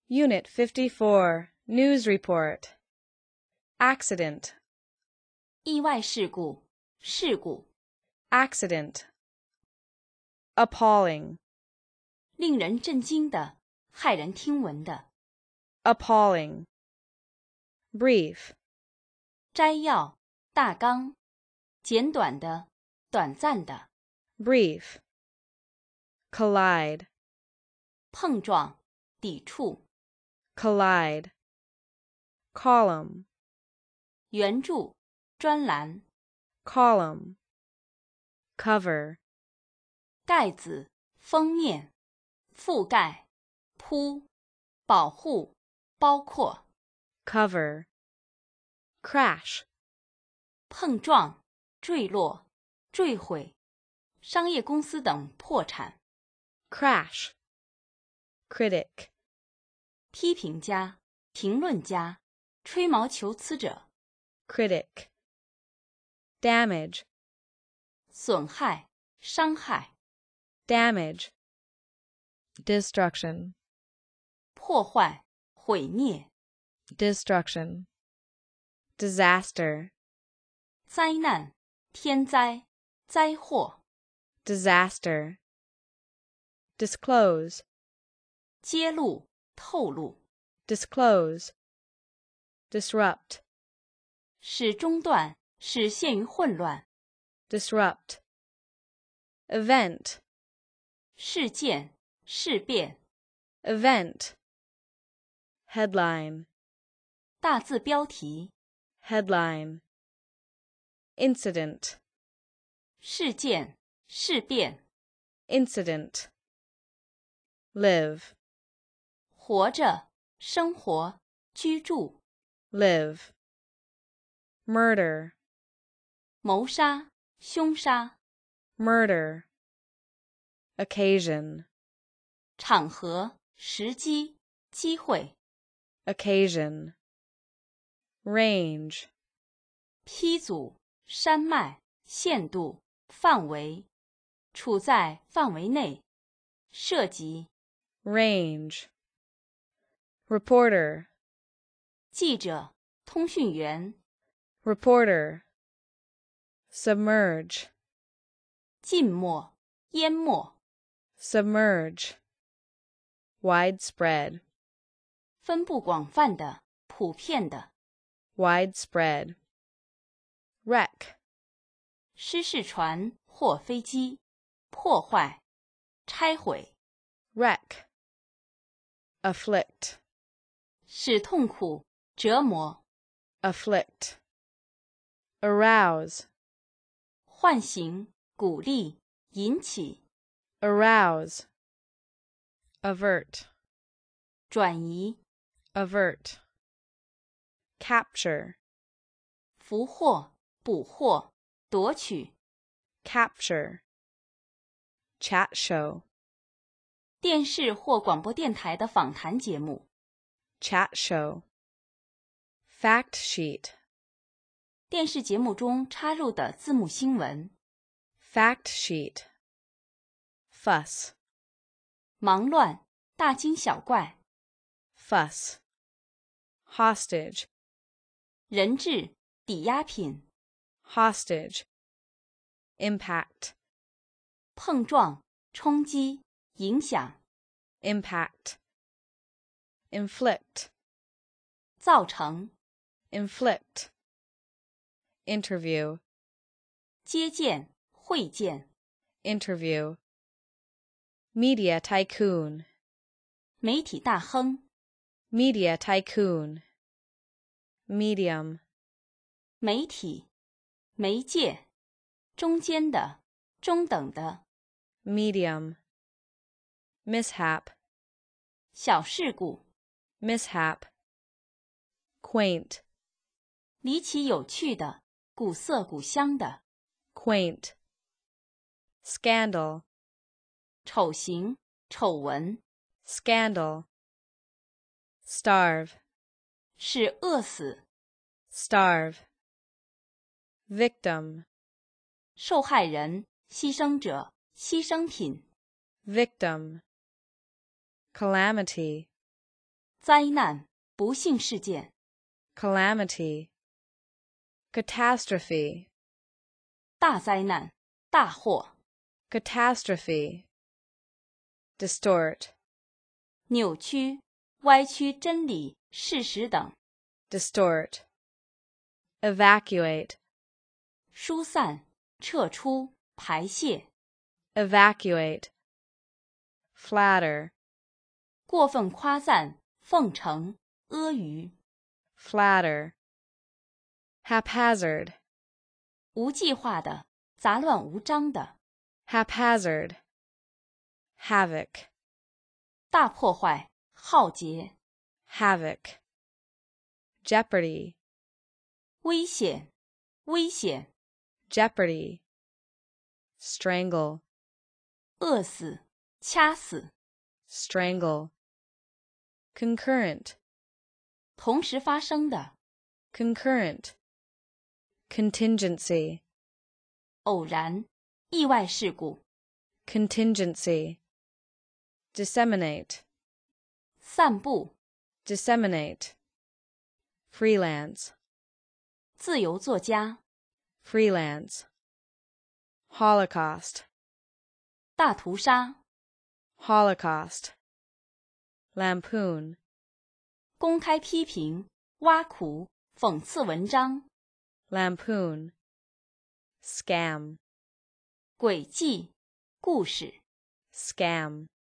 Unit 54, News Report. Accident. 意外事故，事故， Accident. Appalling. 令人震惊的，骇人听闻的， Appalling. Brief. 摘要，大纲，简短的，短暂的， Brief. Collide. 碰撞，抵触， Collide. Column. 援助，专栏， Column. Cover. 盖子，封面，覆盖，铺，保护，包括， Cover. Crash. 碰撞，坠落，坠毁，商业公司等破产， Crash. Critic. 批评家，评论家，吹毛求疵者， Critic. Damage. 损害，伤害， Damage. Destruction. 破坏，毁灭， Destruction. Disaster. 灾难，天灾，灾祸， Disaster. Disclose. 揭露，透露， Disclose. Disrupt. 使中断，使陷于混乱， Disrupt. Event. 事件，事变， Event. Headline. 大字标题， Headline. Incident. 事件，事变， Incident. Live. 活着，生活，居住， Live. Murder. 谋杀，凶杀， Murder. Occasion. 场合，时机，机会， Occasion. Range. 批阻，山脉，限度，范围，处在范围内，涉及， Range. Reporter. 记者，通讯员， Reporter. Submerge. 浸没，淹没， Submerge. Widespread. 分布广泛的，普遍的， Widespread. Wreck. 失事船或飞机，破坏，拆毁， Wreck. Afflict. 使痛苦，折磨， Afflict. Arouse. 唤醒，鼓励，引起， Arouse. Avert. 转移， Avert. Capture. 俘获，捕获，夺取， Capture. Chat show. 电视或广播电台的访谈节目， Chat show. Fact sheet. 电视节目中插入的字幕新闻， Fact sheet. Fuss. 忙乱，大惊小怪， Fuss. Hostage. 人质，抵押品， Hostage. Impact. 碰撞，冲击，影响， Impact. Inflict. 造成， Inflict. Interview. 接见，会见， Interview. Media tycoon. 媒体大亨， Media tycoon. Medium. 媒体，媒介，中间的，中等的， Medium. Mishap. 小事故， Mishap. Quaint. 离奇有趣的，古色古香的， Quaint. Scandal. 丑行，丑闻， Scandal. Starve. 使饿死， Starve. Victim. 受害人，牺牲者，牺牲品， Victim. Calamity. 灾难、不幸事件。 calamity, catastrophe, 大灾难、大祸。 catastrophe, distort, 扭曲、歪曲真理、事实等。 distort, evacuate, 疏散、撤出、排泄。 evacuate, flatter, 过分夸赞、奉承、阿谀。 flatter, haphazard, 无计划的、杂乱无章的。 haphazard, havoc, 大破坏、浩劫。 havoc, jeopardy, 危险、危险。 jeopardy, strangle, 饿死、掐死。 strangle, concurrent, 同时发生的。 concurrent, contingency, 偶然、意外事故。 contingency, disseminate, 散布、 disseminate, freelance, 自由作家。 freelance, holocaust, 大屠杀。 holocaust, lampoon, 公开批评、挖苦、讽刺文章。 lampoon, scam, 诡计、故事。 scam.